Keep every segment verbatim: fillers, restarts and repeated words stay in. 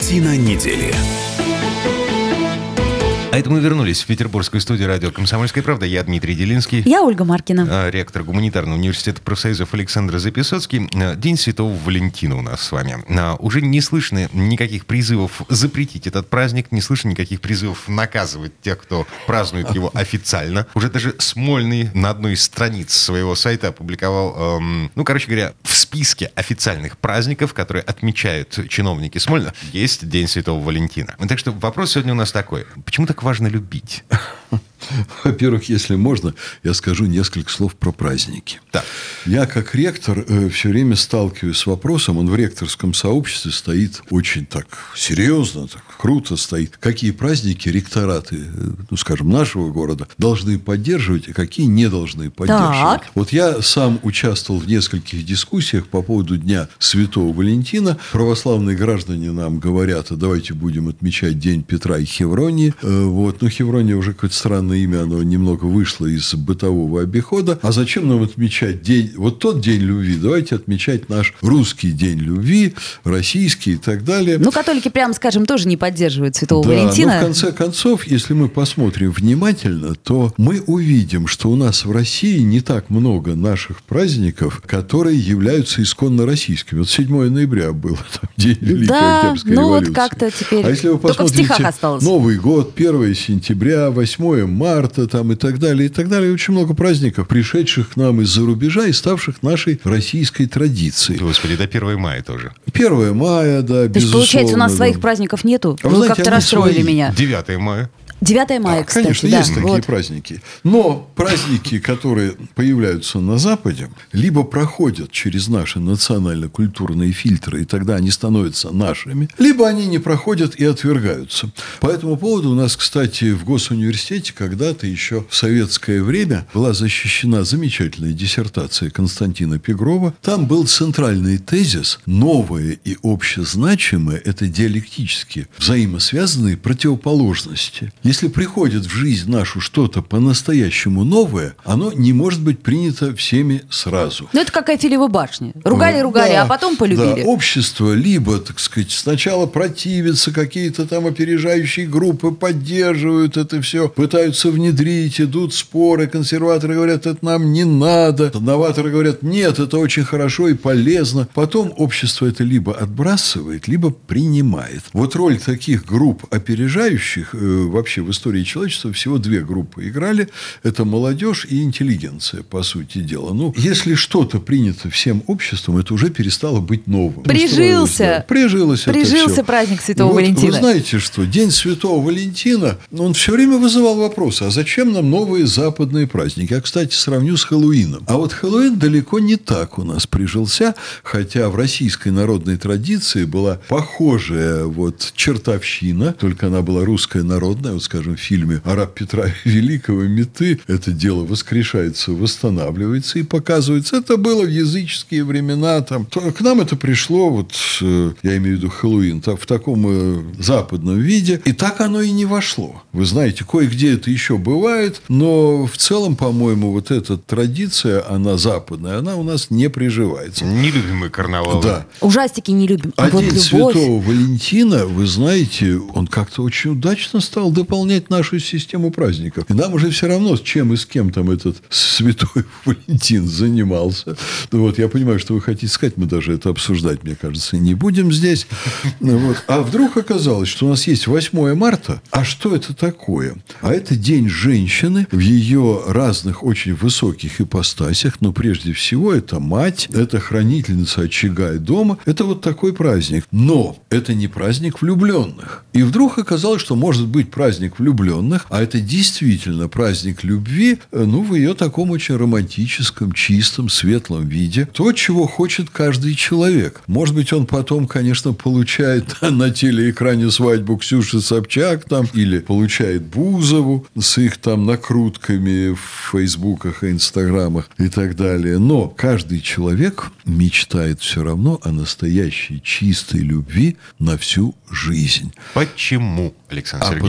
Картина недели. А это мы вернулись в петербургскую студию радио «Комсомольская правда». Я Дмитрий Делинский. Я Ольга Маркина. Ректор Гуманитарного университета профсоюзов Александр Записоцкий. День Святого Валентина у нас с вами. Уже не слышно никаких призывов запретить этот праздник, не слышно никаких призывов наказывать тех, кто празднует его официально. Уже даже Смольный на одной из страниц своего сайта опубликовал, эм, ну, короче говоря, в списке официальных праздников, которые отмечают чиновники Смольного, есть День Святого Валентина. Так что вопрос сегодня у нас такой. Почему так важно любить? Во-первых, если можно, я скажу несколько слов про праздники. Да. Я, как ректор, э, все время сталкиваюсь с вопросом, он в ректорском сообществе стоит очень так серьезно, так круто стоит. Какие праздники ректораты, э, ну, скажем, нашего города должны поддерживать, а какие не должны поддерживать. Так. Вот я сам участвовал в нескольких дискуссиях по поводу Дня Святого Валентина. Православные граждане нам говорят, а давайте будем отмечать День Петра и Хевронии. Э, вот. Но Хеврония уже какое-то странное имя, оно немного вышло из бытового обихода. А зачем нам отмечать день, вот тот день любви? Давайте отмечать наш русский день любви, российский и так далее. Ну, католики, прямо скажем, тоже не поддерживают Святого да, Валентина. Но в конце концов, если мы посмотрим внимательно, то мы увидим, что у нас в России не так много наших праздников, которые являются исконно российскими. Вот седьмое ноября был там, День Великой да, Октябрьской ну революции. вот как-то теперь А если вы только в стихах посмотрите осталось. Новый год, первое сентября, восьмое марта там, и так далее, и так далее. Очень много праздников, пришедших к нам из-за рубежа и ставших нашей российской традицией. Господи, до первого мая тоже. первое мая, да, То безусловно. есть, получается, у нас да. своих праздников нету? А вы Вы знаете, как-то они расстроили свои. меня. девятое мая. девятое мая, А, кстати. конечно, да, есть такие вот. праздники. Но праздники, которые появляются на Западе, либо проходят через наши национально-культурные фильтры, и тогда они становятся нашими, либо они не проходят и отвергаются. По этому поводу у нас, кстати, в Госуниверситете когда-то еще в советское время была защищена замечательная диссертация Константина Пегрова. Там был центральный тезис: новое и общезначимое – это диалектически взаимосвязанные противоположности. Если приходит в жизнь нашу что-то по-настоящему новое, оно не может быть принято всеми сразу. Ну, это как Эйфелева башня. Ругали-ругали, Да, а потом полюбили. Да, общество либо, так сказать, сначала противится, какие-то там опережающие группы поддерживают это все, пытаются внедрить, идут споры, консерваторы говорят, это нам не надо, новаторы говорят, нет, это очень хорошо и полезно. Потом общество это либо отбрасывает, либо принимает. Вот роль таких групп опережающих э, вообще в истории человечества всего две группы играли. Это молодежь и интеллигенция, по сути дела. Ну, если что-то принято всем обществом, это уже перестало быть новым. Прижился. Да. Прижилось Прижился это все. праздник Святого Вот Валентина. Вы знаете, что День Святого Валентина, он все время вызывал вопросы, а зачем нам новые западные праздники? Я, кстати, сравню с Хэллоуином. А вот Хэллоуин далеко не так у нас прижился, хотя в российской народной традиции была похожая вот чертовщина, только она была русская народная. Вот, скажем, в фильме «Араб Петра Великого. Меты» это дело воскрешается, восстанавливается и показывается. Это было в языческие времена. Там. К нам это пришло, вот, я имею в виду Хэллоуин, в таком западном виде. И так оно и не вошло. Вы знаете, кое-где это еще бывает, но в целом, по-моему, вот эта традиция, она западная, она у нас не приживается. Не любим мы карнавалы. Да. Ужастики не любим. А вот День любовь. Святого Валентина, вы знаете, он как-то очень удачно стал дополнять нашу систему праздников. И нам уже все равно, с чем и с кем там этот Святой Валентин занимался. Ну, вот, я понимаю, что вы хотите сказать, мы даже это обсуждать, мне кажется, не будем здесь. Вот. А вдруг оказалось, что у нас есть восьмое марта. А что это такое? А это День женщины в ее разных очень высоких ипостасях. Но прежде всего это мать, это хранительница очага и дома. Это вот такой праздник. Но это не праздник влюбленных. И вдруг оказалось, что может быть праздник влюбленных, а это действительно праздник любви, ну, в ее таком очень романтическом, чистом, светлом виде. То, чего хочет каждый человек. Может быть, он потом, конечно, получает на телеэкране свадьбу Ксюши Собчак там, или получает Бузову с их там накрутками в фейсбуках и инстаграмах и так далее. Но каждый человек мечтает все равно о настоящей чистой любви на всю жизнь. Почему, Александр А Сергеевич? потому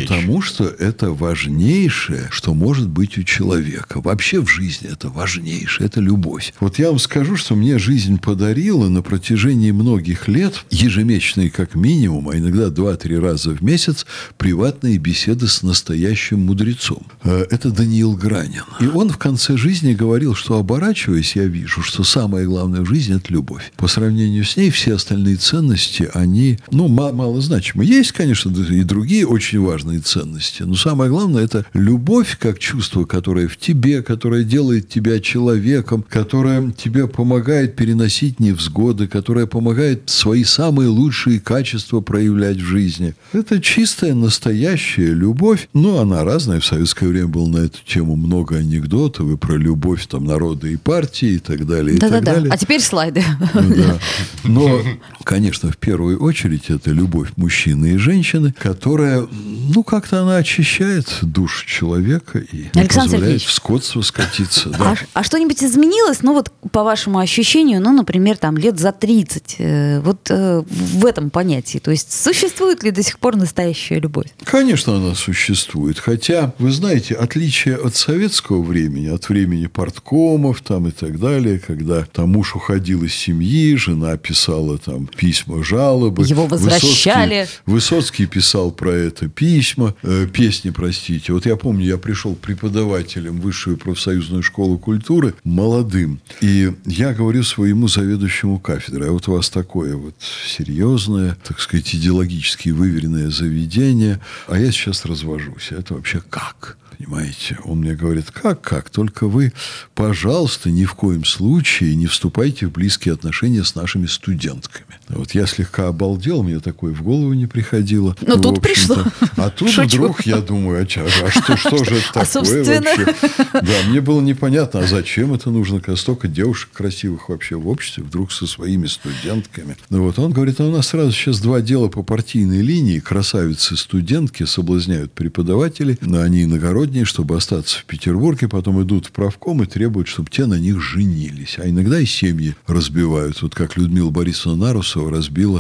что это важнейшее, что может быть у человека. Вообще в жизни это важнейшее, это любовь. Вот я вам скажу, что мне жизнь подарила на протяжении многих лет ежемесячные как минимум, а иногда два-три раза в месяц приватные беседы с настоящим мудрецом. Это Даниил Гранин. И он в конце жизни говорил, что, оборачиваясь, я вижу, что самое главное в жизни – это любовь. По сравнению с ней все остальные ценности, они, ну, мало значимы. Есть, конечно, и другие очень важные ценности, но самое главное – это любовь как чувство, которое в тебе, которое делает тебя человеком, которое тебе помогает переносить невзгоды, которое помогает свои самые лучшие качества проявлять в жизни. Это чистая, настоящая любовь. Ну, она разная. В советское время было на эту тему много анекдотов и про любовь там, народа и партии и так далее. И Да-да-да. так далее. А теперь слайды. Ну, да. Но, конечно, в первую очередь это любовь мужчины и женщины, которая, ну, как-то она очищает душу человека и не Александр позволяет Сергеевич, в скотство скатиться. А, Да. а что-нибудь изменилось, ну вот по вашему ощущению, ну, например, там лет за тридцать, э, вот э, в этом понятии? То есть существует ли до сих пор настоящая любовь? Конечно, она существует. Хотя, вы знаете, отличие от советского времени, от времени парткомов там, и так далее, когда там муж уходил из семьи, жена писала там письма, жалобы. Его возвращали. Высоцкий, Высоцкий писал про это письма, э, песни, простите. Вот я помню, я пришел преподавателем в Высшую профсоюзную школу культуры, молодым, и я говорю своему заведующему кафедрой: а вот у вас такое вот серьезное, так сказать, идеологически выверенное заведение, а я сейчас развожусь. Это вообще как? Понимаете? Он мне говорит: как, как? Только вы, пожалуйста, ни в коем случае не вступайте в близкие отношения с нашими студентками. Вот я слегка обалдел, мне такое в голову не приходило. Но Ну, тут в общем-то, пришло. А тут Шучу. вдруг я думаю, а, чё, а что, что же это А, такое собственно? вообще? Да, мне было непонятно, а зачем это нужно, когда столько девушек красивых вообще в обществе, вдруг со своими студентками. Ну, вот он говорит: а у нас сразу сейчас два дела по партийной линии. Красавицы-студентки соблазняют преподавателей, но они иногородние, чтобы остаться в Петербурге, потом идут в правком и требуют, чтобы те на них женились. А иногда и семьи разбивают. Вот как Людмила Борисовна Нарусова разбила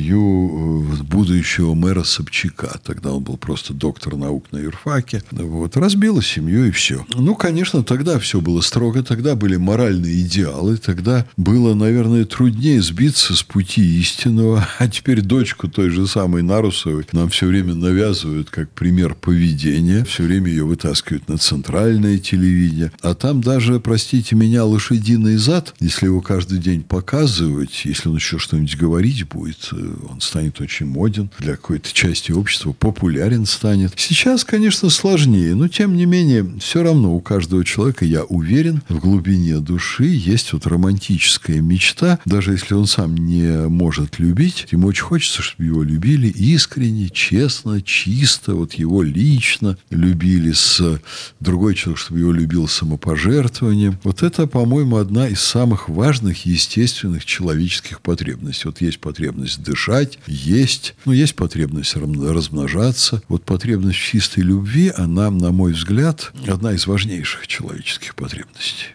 семью будущего мэра Собчака. Тогда он был просто доктор наук на юрфаке. Вот. Разбила семью и все. Ну, конечно, тогда все было строго. Тогда были моральные идеалы. Тогда было, наверное, труднее сбиться с пути истинного. А теперь дочку той же самой Нарусовой нам все время навязывают как пример поведения. Все время ее вытаскивают на центральное телевидение. А там даже, простите меня, лошадиный зад, если его каждый день показывать, если он еще что-нибудь говорить будет, он станет очень моден, для какой-то части общества популярен станет. Сейчас, конечно, сложнее, но, тем не менее, все равно у каждого человека, я уверен, в глубине души есть вот романтическая мечта, даже если он сам не может любить, ему очень хочется, чтобы его любили искренне, честно, чисто, вот его лично любили, с другой человек, чтобы его любил самопожертвованием. Вот это, по-моему, одна из самых важных естественных человеческих потребностей. Вот есть потребность дышать, есть, ну, есть потребность размножаться. Вот потребность в чистой любви, она, на мой взгляд, одна из важнейших человеческих потребностей.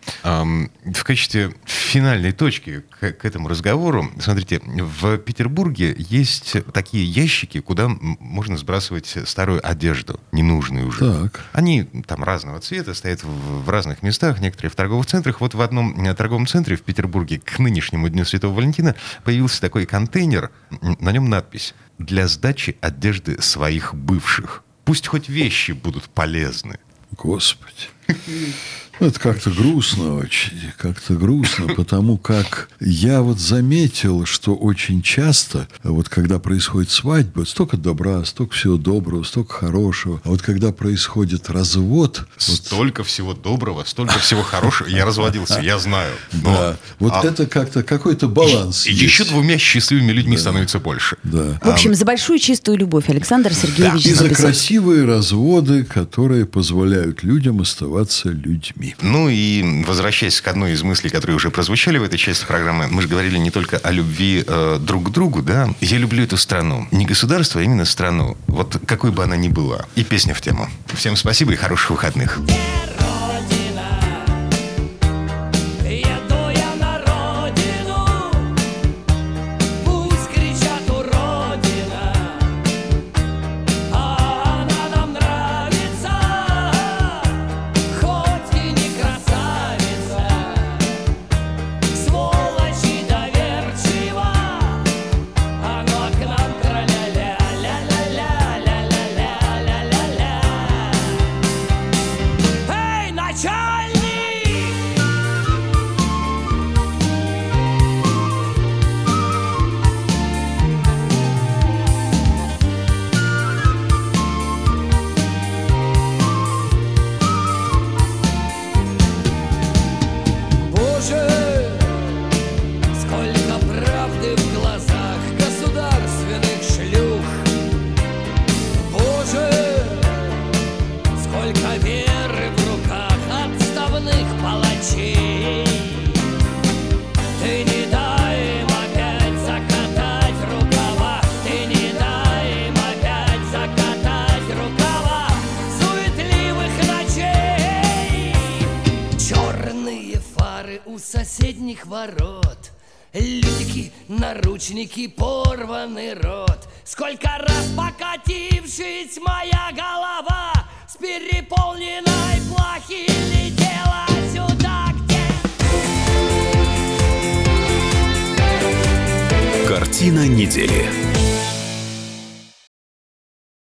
В качестве финальной точки к, к этому разговору, смотрите, в Петербурге есть такие ящики, куда можно сбрасывать старую одежду, ненужную уже. Так. Они там разного цвета, стоят в, в разных местах, некоторые в торговых центрах. Вот в одном торговом центре в Петербурге к нынешнему Дню Святого Валентина появился такой контейнер, на нем надпись: «Для сдачи одежды своих бывших. Пусть хоть вещи будут полезны». Господи. Это как-то грустно очень, как-то грустно, потому как я вот заметил, что очень часто, вот когда происходит свадьба, столько добра, столько всего доброго, столько хорошего, а вот когда происходит развод... Столько вот... всего доброго, столько всего хорошего. Я разводился, я знаю. Но... Да, вот а... это как-то какой-то баланс. И еще двумя счастливыми людьми да. становится больше. Да. В общем, за большую чистую любовь Александр Сергеевич да. И за написал. красивые разводы, которые позволяют людям оставаться людьми. Ну и возвращаясь к одной из мыслей, которые уже прозвучали в этой части программы, мы же говорили не только о любви э, друг к другу, да. Я люблю эту страну. Не государство, а именно страну. Вот какой бы она ни была. И песня в тему. Всем спасибо и хороших выходных. Пусть кричат: уродина, а она нам нравится. Ты не дай им опять закатать рукава, ты не дай им опять закатать рукава суетливых ночей. Черные фары у соседних ворот, лютики, наручники, порванный рот. Сколько раз покатившись моя голова с переполненной плахи летела сюда, где... Картина недели.